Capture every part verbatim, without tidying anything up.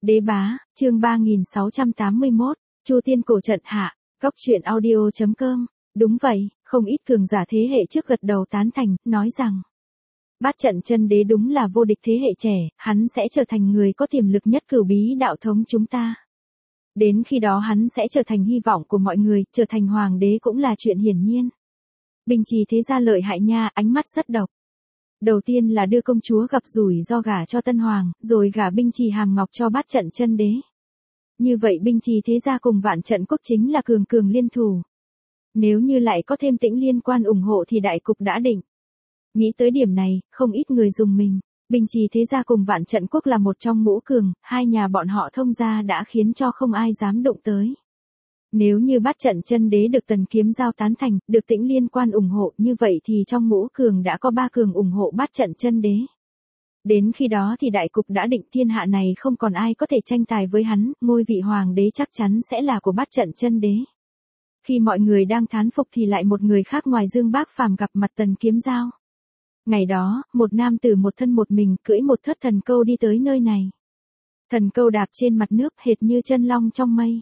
Đế bá, chương ba nghìn sáu trăm tám mươi mốt, Chu Tiên cổ trận hạ, góc truyện audio chấm com. Đúng vậy, không ít cường giả thế hệ trước gật đầu tán thành, nói rằng Bát Trận Chân Đế đúng là vô địch thế hệ trẻ, hắn sẽ trở thành người có tiềm lực nhất cửu bí đạo thống chúng ta. Đến khi đó hắn sẽ trở thành hy vọng của mọi người, trở thành hoàng đế cũng là chuyện hiển nhiên. Bình Trì thế gia lợi hại nha, ánh mắt rất độc. Đầu tiên là đưa công chúa gặp rủi do gả cho Tân Hoàng, rồi gả Binh Trì Hàm Ngọc cho Bát Trận Chân Đế. Như vậy Binh Trì thế gia cùng Vạn Trận Quốc chính là cường cường liên thủ. Nếu như lại có thêm Tĩnh Liên Quan ủng hộ thì đại cục đã định. Nghĩ tới điểm này, không ít người dùng mình. Binh Trì thế gia cùng Vạn Trận Quốc là một trong ngũ cường, hai nhà bọn họ thông gia đã khiến cho không ai dám đụng tới. Nếu như Bát Trận Chân Đế được Tần Kiếm Giao tán thành, được Tĩnh Liên Quan ủng hộ, như vậy thì trong ngũ cường đã có ba cường ủng hộ Bát Trận Chân Đế. Đến khi đó thì đại cục đã định, thiên hạ này không còn ai có thể tranh tài với hắn, ngôi vị hoàng đế chắc chắn sẽ là của Bát Trận Chân Đế. Khi mọi người đang thán phục thì lại một người khác ngoài Dương Bác Phàm gặp mặt Tần Kiếm Giao. Ngày đó, một nam tử một thân một mình cưỡi một thất thần câu đi tới nơi này. Thần câu đạp trên mặt nước hệt như chân long trong mây.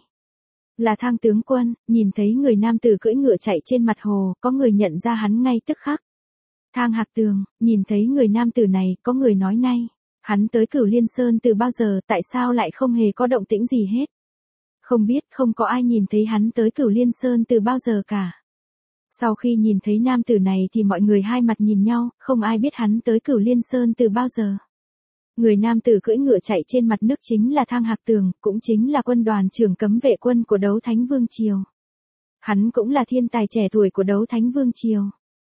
Là Thang tướng quân. Nhìn thấy người nam tử cưỡi ngựa chạy trên mặt hồ, có người nhận ra hắn ngay tức khắc. Thang Hạc Tường. Nhìn thấy người nam tử này, có người nói nay, hắn tới Cửu Liên Sơn từ bao giờ, tại sao lại không hề có động tĩnh gì hết. Không biết, không có ai nhìn thấy hắn tới Cửu Liên Sơn từ bao giờ cả. Sau khi nhìn thấy nam tử này thì mọi người hai mặt nhìn nhau, không ai biết hắn tới Cửu Liên Sơn từ bao giờ. Người nam tử cưỡi ngựa chạy trên mặt nước chính là Thang Hạc Tường, cũng chính là quân đoàn trưởng cấm vệ quân của Đấu Thánh Vương Triều. Hắn cũng là thiên tài trẻ tuổi của Đấu Thánh Vương Triều.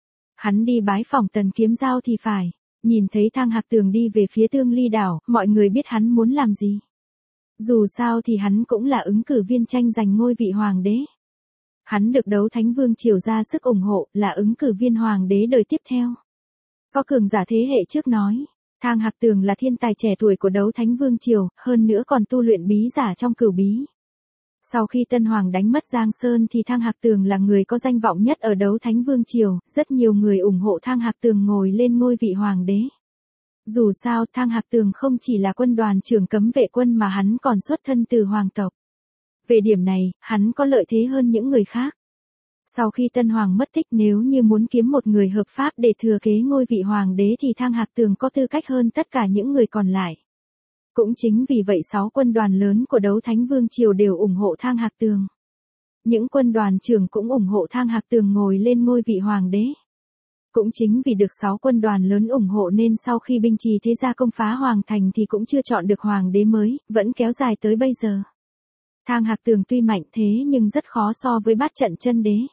Hắn đi bái phỏng Tần Kiếm Giao thì phải. Nhìn thấy Thang Hạc Tường đi về phía Tương Ly đảo, mọi người biết hắn muốn làm gì. Dù sao thì hắn cũng là ứng cử viên tranh giành ngôi vị hoàng đế. Hắn được Đấu Thánh Vương Triều ra sức ủng hộ, là ứng cử viên hoàng đế đời tiếp theo. Có cường giả thế hệ trước nói, Thang Hạc Tường là thiên tài trẻ tuổi của Đấu Thánh Vương Triều, hơn nữa còn tu luyện bí giả trong cửu bí. Sau khi Tân Hoàng đánh mất Giang Sơn thì Thang Hạc Tường là người có danh vọng nhất ở Đấu Thánh Vương Triều, rất nhiều người ủng hộ Thang Hạc Tường ngồi lên ngôi vị hoàng đế. Dù sao, Thang Hạc Tường không chỉ là quân đoàn trưởng cấm vệ quân mà hắn còn xuất thân từ hoàng tộc. Về điểm này, hắn có lợi thế hơn những người khác. Sau khi Tân Hoàng mất tích, nếu như muốn kiếm một người hợp pháp để thừa kế ngôi vị hoàng đế thì Thang Hạc Tường có tư cách hơn tất cả những người còn lại. Cũng chính vì vậy sáu quân đoàn lớn của Đấu Thánh Vương Triều đều ủng hộ Thang Hạc Tường. Những quân đoàn trưởng cũng ủng hộ Thang Hạc Tường ngồi lên ngôi vị hoàng đế. Cũng chính vì được sáu quân đoàn lớn ủng hộ nên sau khi Binh Trì thế gia công phá hoàng thành thì cũng chưa chọn được hoàng đế mới, vẫn kéo dài tới bây giờ. Thang Hạc Tường tuy mạnh thế nhưng rất khó so với Bát Trận Chân Đế.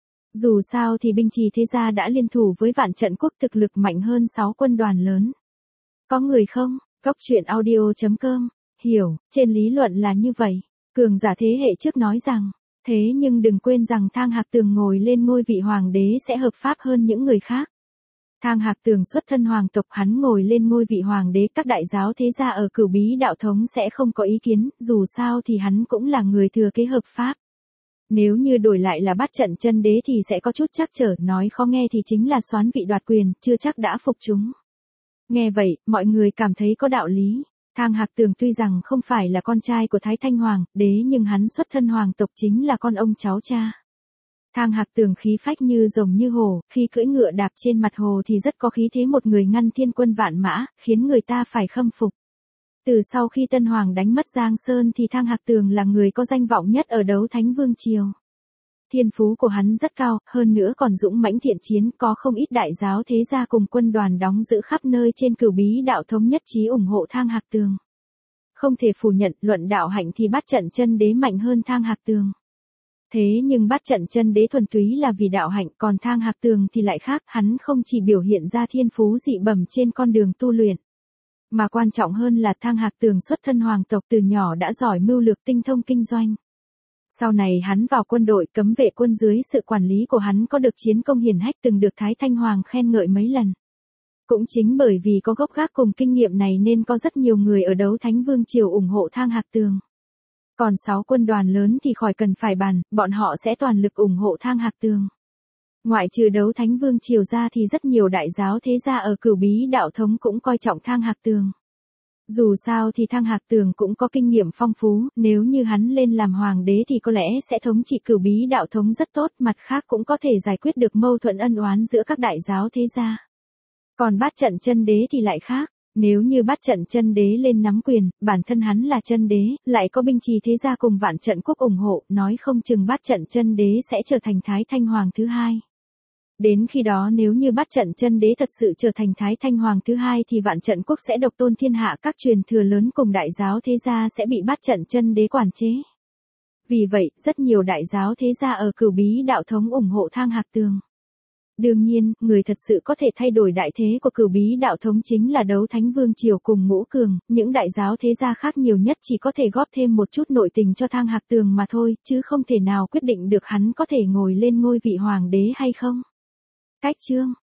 Dù sao thì Binh Trì thế gia đã liên thủ với Vạn Trận Quốc, thực lực mạnh hơn sáu quân đoàn lớn. Có người không? Góc truyện audio chấm com. Hiểu, trên lý luận là như vậy. Cường giả thế hệ trước nói rằng, thế nhưng đừng quên rằng Thang Hạc Tường ngồi lên ngôi vị hoàng đế sẽ hợp pháp hơn những người khác. Thang Hạc Tường xuất thân hoàng tộc, hắn ngồi lên ngôi vị hoàng đế, các đại giáo thế gia ở cửu bí đạo thống sẽ không có ý kiến, dù sao thì hắn cũng là người thừa kế hợp pháp. Nếu như đổi lại là Bát Trận Chân Đế thì sẽ có chút trắc trở, nói khó nghe thì chính là soán vị đoạt quyền, chưa chắc đã phục chúng. Nghe vậy, mọi người cảm thấy có đạo lý. Thang Hạc Tường tuy rằng không phải là con trai của Thái Thanh Hoàng đế nhưng hắn xuất thân hoàng tộc, chính là con ông cháu cha. Thang Hạc Tường khí phách như rồng như hổ, khi cưỡi ngựa đạp trên mặt hồ thì rất có khí thế một người ngăn thiên quân vạn mã, khiến người ta phải khâm phục. Từ sau khi Tân Hoàng đánh mất Giang Sơn thì Thang Hạc Tường là người có danh vọng nhất ở Đấu Thánh Vương Triều. Thiên phú của hắn rất cao, hơn nữa còn dũng mãnh thiện chiến, có không ít đại giáo thế gia cùng quân đoàn đóng giữ khắp nơi trên cửu bí đạo thống nhất trí ủng hộ Thang Hạc Tường. Không thể phủ nhận, luận đạo hạnh thì Bát Trận Chân Đế mạnh hơn Thang Hạc Tường. Thế nhưng Bát Trận Chân Đế thuần túy là vì đạo hạnh, còn Thang Hạc Tường thì lại khác, hắn không chỉ biểu hiện ra thiên phú dị bẩm trên con đường tu luyện. Mà quan trọng hơn là Thang Hạc Tường xuất thân hoàng tộc, từ nhỏ đã giỏi mưu lược, tinh thông kinh doanh. Sau này hắn vào quân đội cấm vệ quân, dưới sự quản lý của hắn có được chiến công hiển hách, từng được Thái Thanh Hoàng khen ngợi mấy lần. Cũng chính bởi vì có gốc gác cùng kinh nghiệm này nên có rất nhiều người ở Đấu Thánh Vương Triều ủng hộ Thang Hạc Tường. Còn sáu quân đoàn lớn thì khỏi cần phải bàn, bọn họ sẽ toàn lực ủng hộ Thang Hạc Tường. Ngoại trừ Đấu Thánh Vương Triều ra thì rất nhiều đại giáo thế gia ở cửu bí đạo thống cũng coi trọng Thang Hạc Tường. Dù sao thì Thang Hạc Tường cũng có kinh nghiệm phong phú, nếu như hắn lên làm hoàng đế thì có lẽ sẽ thống trị Cửu Bí đạo thống rất tốt, mặt khác cũng có thể giải quyết được mâu thuẫn ân oán giữa các đại giáo thế gia. Còn Bát Trận Chân Đế thì lại khác, nếu như Bát Trận Chân Đế lên nắm quyền, bản thân hắn là chân đế, lại có binh trì thế gia cùng Vạn Trận Quốc ủng hộ, nói không chừng Bát Trận Chân Đế sẽ trở thành Thái Thanh Hoàng thứ hai. Đến khi đó nếu như Bát Trận Chân Đế thật sự trở thành Thái Thanh Hoàng thứ hai thì Vạn Trận Quốc sẽ độc tôn thiên hạ, các truyền thừa lớn cùng đại giáo thế gia sẽ bị Bát Trận Chân Đế quản chế. Vì vậy, rất nhiều đại giáo thế gia ở Cửu Bí đạo thống ủng hộ Thang Hạc Tường. Đương nhiên, người thật sự có thể thay đổi đại thế của Cửu Bí đạo thống chính là Đấu Thánh Vương Triều cùng Ngũ Cường, những đại giáo thế gia khác nhiều nhất chỉ có thể góp thêm một chút nội tình cho Thang Hạc Tường mà thôi, chứ không thể nào quyết định được hắn có thể ngồi lên ngôi vị hoàng đế hay không. Cách chương